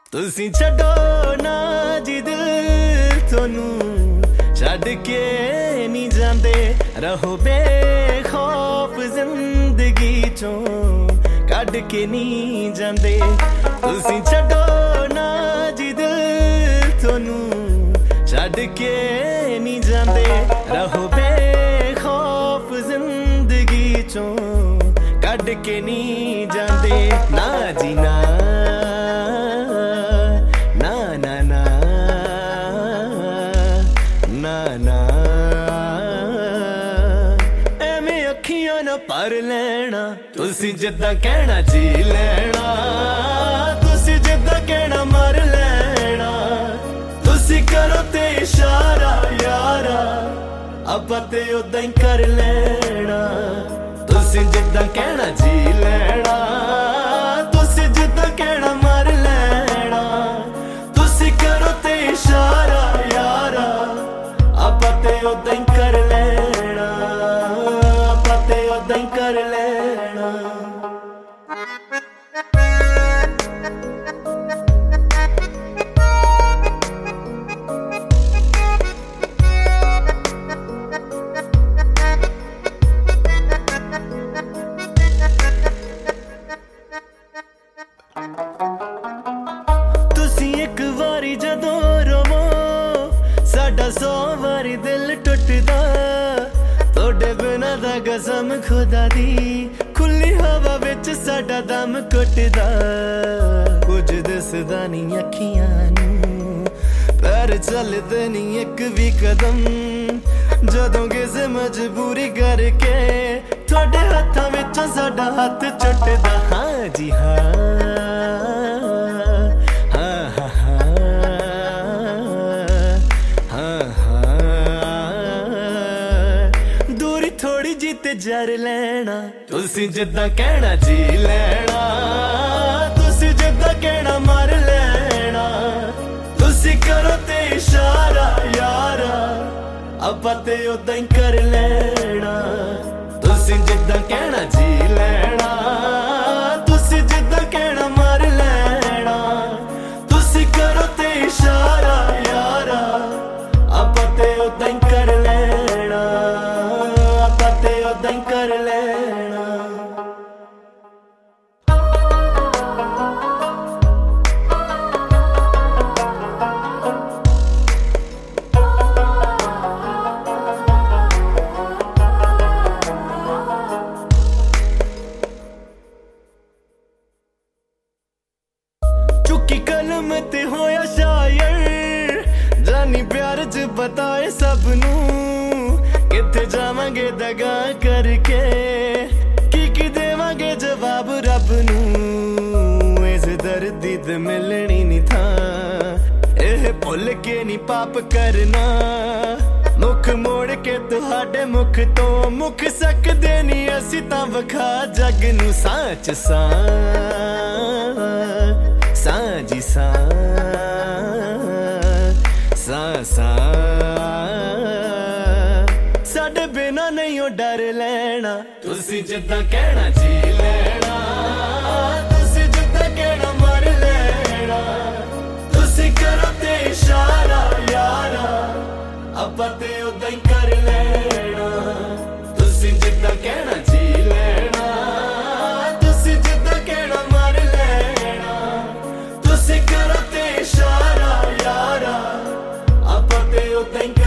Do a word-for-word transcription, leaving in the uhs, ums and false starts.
ਤੁਸੀਂ ਛੱਡੋ ਨਾ ਜੀ ਦਿਲ ਤੁਹਾਨੂੰ ਛੱਡ ਕੇ ਨਹੀਂ ਜਾਂਦੇ ਰਹੋ ਬੇਖੌਫ ਜ਼ਿੰਦਗੀ ਚੋਂ ਕੱਢ ਕੇ ਨਹੀਂ ਜਾਂਦੇ ਤੁਸੀਂ ਛੱਡੋ ਨਾ ਜੀ ਦਿਲ ਤੁਹਾਨੂੰ ਛੱਡ ਕੇ ਨਹੀਂ ਜਾਂਦੇ ਰਹੋ ਬੇਖੌਫ ਜ਼ਿੰਦਗੀ ਚੋਂ ਕੱਢ ਕੇ ਨਹੀਂ ਜਾਂਦੇ ਨਾ ਜੀ ਨਾ पर लेना तुसी जिद्दां कहना जी लेना तुसी जिद्दां कहना मर लेना तुसी करो ते इशारा यारा आपां ते उदां ही कर लेना तुसी जिद्दां कहना जी लेना तुसी जिद्दां कहना मर लेना तुसी करो ते इशारा यारा आपां ते उदां ही कर लेना नहीं कर लेना तुसी एक वारी जदों रोवो साडा सौ वारी दिल टुटदा तोड़े बिना दा कसम खुदा दी खुली हवा विच साडा दम घुटदा कुछ दिसदा नहीं अखियां नूं पैर चलदे नहीं एक भी कदम जदों किसे मजबूरी करके थोड़े हत्थां विचों साडा हत्थ छुटदा हाँ जी हाँ थोड़ी जी ते जर लेना तुसी जिद्दां कहना जी लेना तुसी जिद्दां कहना मर लेना तुसी करो ते इशारा यारा आपां ते उदां ही कर लेना तुसी जिद्दां कहना जी लेना तुसी जिद्दां कहना मर लेना तुसी करो ते इशारा यारा आपां ते उदां ही कर लेना उदां ही कर लेना चुकी कलम ते होया शायर जानी प्यार च बताए सबनू किथे जावांगे दगा करके की की देवांगे जवाब रब नू इस दर्दी ते मिलनी नहीं था एह भुल के नहीं पाप करना मुख मोड़ के तुहाडे मुख तो मुख सकदे नहीं असी तां वखा जग नू साच सा सा जी सा सा सा साडे बिना नहीं ओ डर लेना तुसी जिद्दां कहना जी लेना तुसी जिद्दां कहना मर लेना तुसी करो ते इशारा यारा आपां ते उदां ही कर लेना तुसी जिद्दां कहना जी लेना तुसी जिद्दां कहना मर लेना तुसी करो ते इशारा यारा आपां ते उदां ही